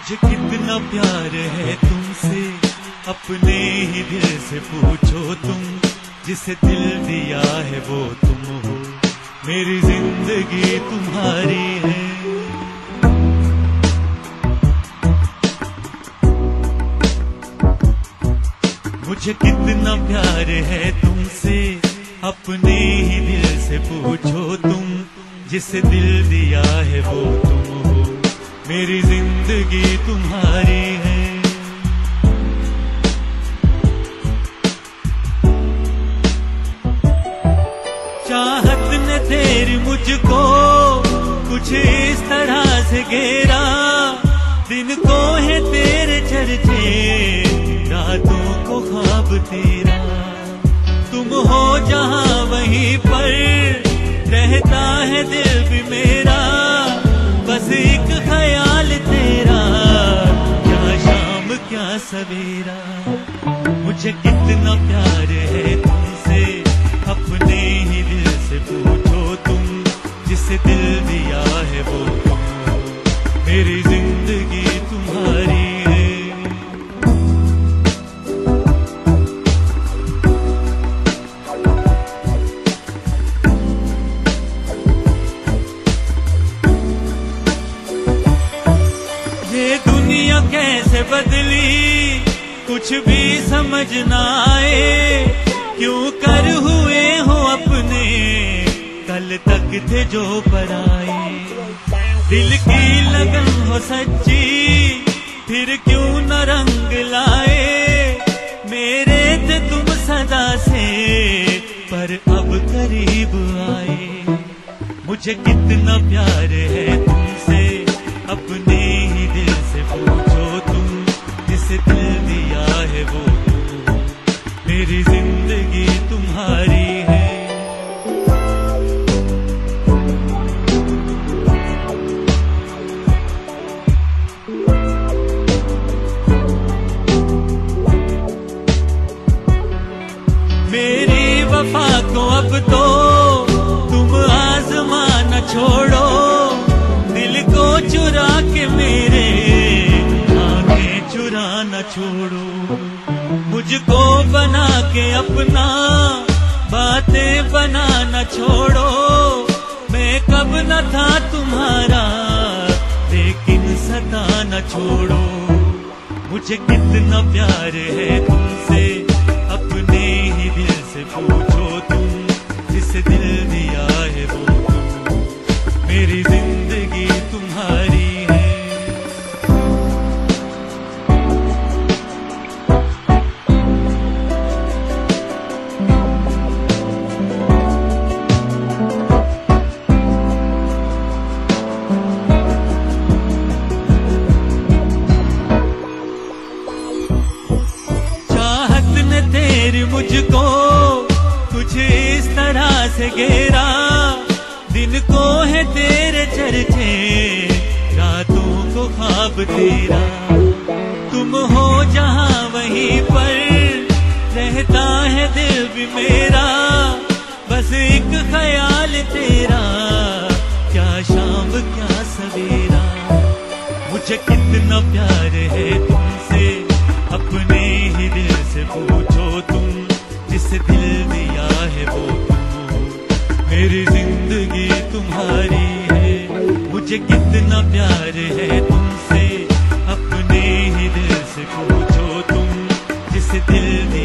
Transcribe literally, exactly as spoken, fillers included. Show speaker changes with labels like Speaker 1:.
Speaker 1: मुझे कितना प्यार है तुमसे, अपने ही दिल से पूछो तुम। जिसे दिल दिया है वो तुम हो, मेरी जिंदगी तुम्हारी है। मुझे कितना प्यार है तुमसे, अपने ही दिल से पूछो तुम। जिसे दिल दिया है वो तुम हो, मेरी जिंदगी तुम्हारी है। चाहत ने तेरी मुझको कुछ इस तरह से घेरा, दिन को है तेरे चर्चे, रातों को ख्वाब तेरा। तुम हो जहां वहीं पर रहता है दिल भी मेरा, बस एक ख्याल तेरा, क्या शाम क्या सवेरा। मुझे कितना प्यार है तुमसे, अपने ही दिल से पूछो तुम। जिसे दिल दिया है वो तुम हो, मेरी जिंदगी तुम्हारी है। ये दुनिया कैसे बदली कुछ भी समझ ना आए, क्यों कर हुए हो अपने कल तक थे जो पराए। दिल की लगन हो सच्ची फिर क्यों न रंग लाए, मेरे थे तुम सदा से पर अब करीब आए। मुझे कितना प्यार है तुमसे, अपने ही दिल से पूछो तुम। जिसे दिल दिया है वो तुम हो, मेरी जिंदगी तुम्हारी है। मेरी वफा को अब तो तुम आजमा न छोड़ो, दिल को चुरा के मेरे आंखें चुरा न छोड़ो। मुझको बना के अपना बातें बना न छोड़ो, मैं कब न था तुम्हारा लेकिन सता न छोड़ो। मुझे कितना प्यार है तुमसे, अपने ही दिल से पूछो तुम। जिसे दिल दिया है वो तुम हो, मेरी जिंदगी तुम्हारी है। मुझको कुछ इस तरह से घेरा, दिन को है तेरे चर्चे, रातों को ख्वाब तेरा। तुम हो जहां वहीं पर रहता है दिल भी मेरा, बस एक ख्याल तेरा, क्या शाम क्या सवेरा। मुझे कितना प्यार है तुमसे, अपने ही दिल से पूछो तुम। जिसे दिल दिया है वो तुम हो, मेरी जिंदगी तुम्हारी है। मुझे कितना प्यार है तुमसे, अपने ही दिल से पूछो तुम। जिसे दिल दिया